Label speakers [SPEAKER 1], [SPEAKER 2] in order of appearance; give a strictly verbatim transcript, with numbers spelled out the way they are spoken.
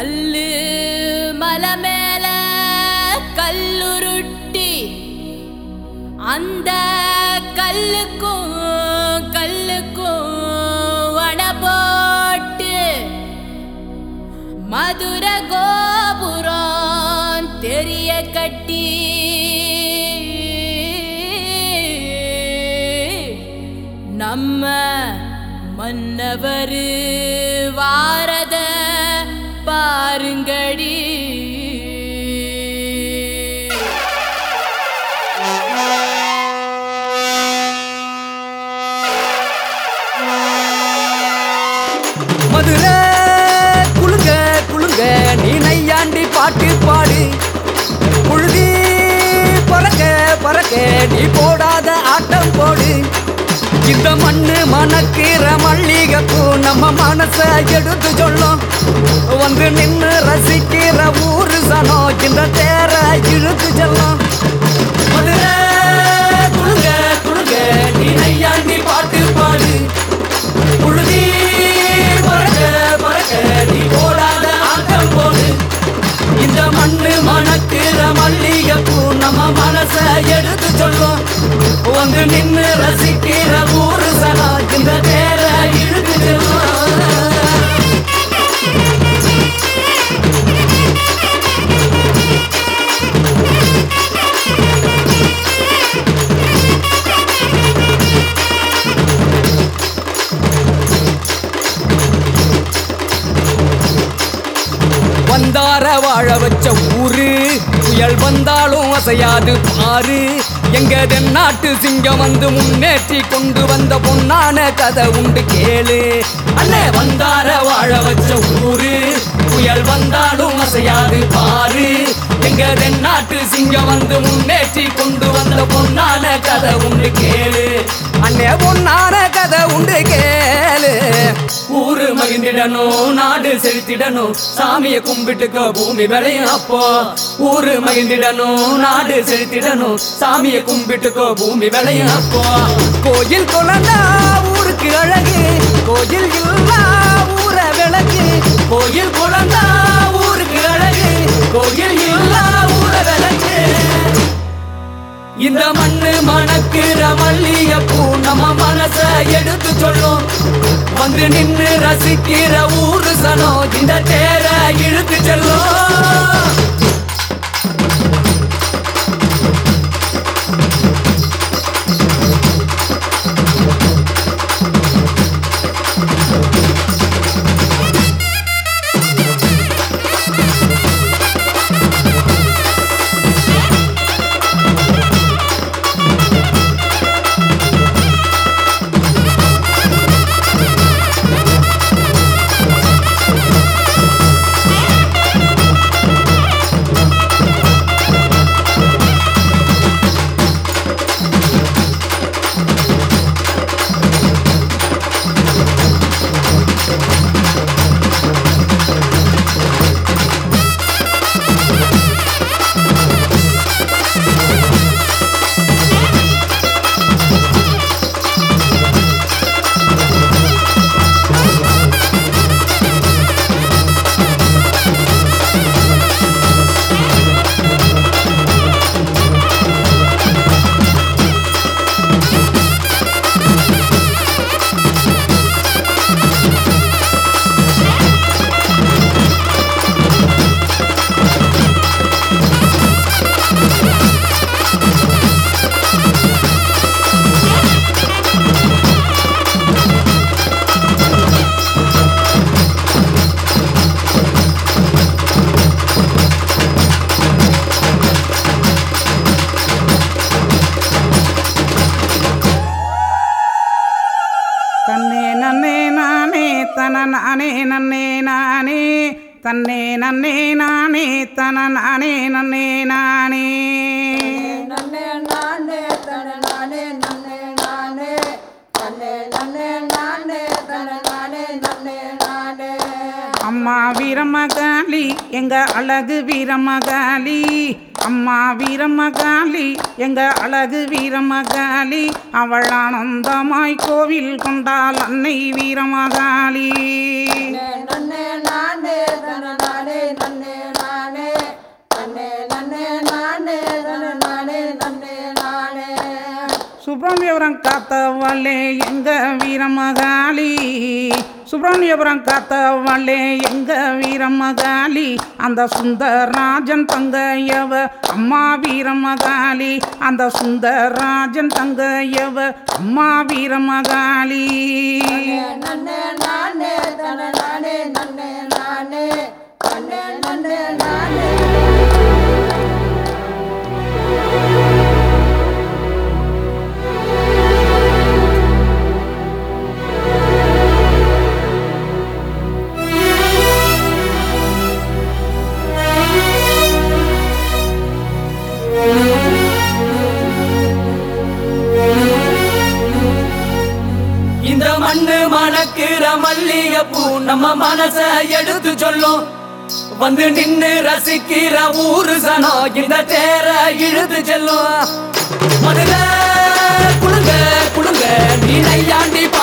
[SPEAKER 1] கல்லு மலை மேல கல்லுருட்டி அந்த கல்லுக்கும் கல்லுக்கும் வட போட்டு மதுர கோபுரம் தெரிய கட்டி நம்ம மன்னவர் வாரத பாருங்கடி.
[SPEAKER 2] மதுரை குளுங்க குளுங்க நீ நையாண்டி பாட்டு பாடு, புழுதி பறக்க பறக்க நீ போடாத ஆட்டம் போடு. இந்த மண்ணு மணக்கிற மல்லிகைப்பூ நம்ம மனச எடுத்து சொல்லும், வந்து நின்று ரசிக்கிற ஊரு சனம் இந்த தேர இழுத்து செல்லும். மதுரை குளுங்க குளுங்க நீ நையாண்டி பாட்டு பாடு, புழுதி பறக்க பறக்க நீ போடாத ஆட்டம் போடு. இந்த மண்ணு மணக்கிற மல்லிகைப்பூ நம்ம மனச எடுத்து சொல்லும், வந்து நின்று ரசிக்கிற ஊரு சனா இந்த தேர இழுத்து செல்லும். வந்தார வாழ வச்ச ஊரு, புயல் வந்தாலும் அசையாது பாரு. எங்க தென்னாட்டு சிங்கம் வந்து முன்னேற்றி கொண்டு வந்த பொன்னான கதை உண்டு கேளு. அண்ணே வந்தார வாழ வச்ச ஊரு, புயல் வந்தாலும் அசையாது பாரு. எங்க தென்னாட்டு சிங்கம் வந்து முன்னேற்றி கொண்டு வந்த பொன்னான கதை உண்டு கேளு. அண்ணே பொன்னான கதை உண்டு கேளு. ஊரு மகிழ்ந்திடணும், நாடு செலுத்திடணும், சாமியை கும்பிட்டுக்க பூமி விளையும் அப்போ. ஊரு மகிழ்ந்திடணும், நாடு செலுத்திடணும், சாமியை கும்பிட்டுக்கோ பூமி விளையும் அப்போ. கோயில் குழந்தா ஊருக்கு அழகு, கோயில் இல்லா ஊர விளக்கு. கோயில் குழந்தா ஊருக்கு அழகு, கோயில் இல்லா ஊர விளக்கு. இந்த மண்ணு மணக்கிற மல்லிகைப்பூ நம்ம மனச எடுத்து சொல்லும், வந்து நின்று ரசிக்கிற ஊரு சனம் இந்த தேர இழுத்து செல்லும்.
[SPEAKER 3] தன்னே நன்னே நானே தன நானே நன்னே நானே, தன்னே நன்னே நானே தன நானே நன்னே நானே.
[SPEAKER 4] நன்னே நானே தன நானே நன்னே நானே, தன்னே நன்னே நானே தன நானே நன்னே நானே.
[SPEAKER 3] அம்மா வீரமகாளி எங்க அழகு வீரமகாளி, அம்மா வீரமகாளி எங்க அழகு வீரமகாளி. அவள் ஆனந்தமாய் கோவில் கொண்டாள் அன்னை வீரமகாளி.
[SPEAKER 4] நன்னே நானே தன நானே
[SPEAKER 3] சுப்பிரமணியபுரம் காத்தவளே எங்க வீரமகாளி, சுப்பிரமணியபுரம் காத்தவளே எங்க வீரமகாளி, அந்த சுந்தரராஜன் தங்கையவ அம்மா வீரமகாளி, அந்த சுந்தரராஜன் தங்கையவ அம்மா வீரமகாளி.
[SPEAKER 4] நன்னே நானே தன நானே நன்னே நானே நன்னே நன்னே நானே.
[SPEAKER 2] இந்த மண்ணு மணக்கிற மல்லிகைப்பூ நம்ம மனச எடுத்து சொல்லும், வந்து நின்னு ரசிக்கிற ஊரு சனம் இந்த தேர இழுத்து செல்லும். மதுரை குடுங்க குடுங்க நீ நையாண்டி